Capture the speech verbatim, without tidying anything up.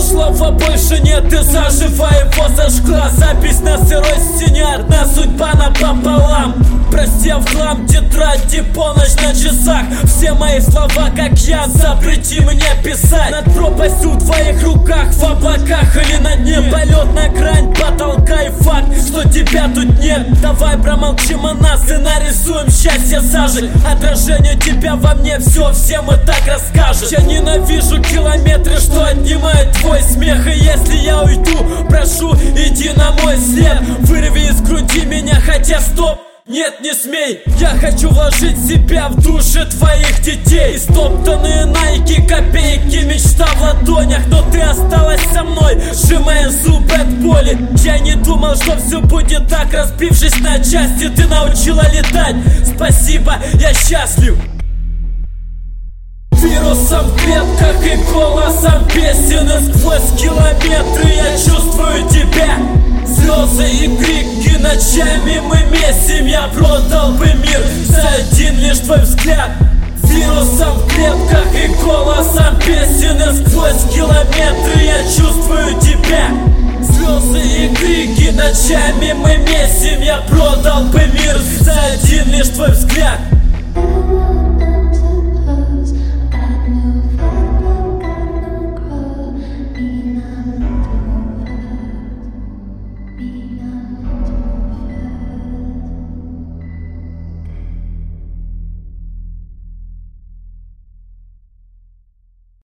прошлого больше нет, и заживо его зажгла запись на сырой стене, одна судьба напополам. Прости в хлам тетради, полночь на часах. Все мои слова, как я, запрети мне писать. Над пропастью в твоих руках, в облаках или на дне. Полет на грань потолка и факт, что тебя тут нет. Давай промолчим о нас и нарисуем счастье сажей. Отражение тебя во мне, все всем и так расскажет. Я ненавижу километры, что отнимают твой смех. И если я уйду, прошу, иди на мой след. Вырви из груди меня, хотя стоп, нет, не смей. Я хочу вложить себя в души твоих детей. Стоптанные найки, копейки, мечта в ладонях. Но ты осталась со мной, сжимая зубы от боли. Я не думал, что все будет так. Разбившись на части, ты научила летать. Спасибо, я счастлив. Вирусом в клетках и голосом песен. И сквозь километры я чувствую тебя. Слезы и крики ночами мы месим. Я продал бы мир за один лишь твой взгляд. Вирусом в клетках и голосом песен. И сквозь километры я чувствую тебя. Слезы и крики ночами мы месим. Я продал бы мир за один лишь твой взгляд.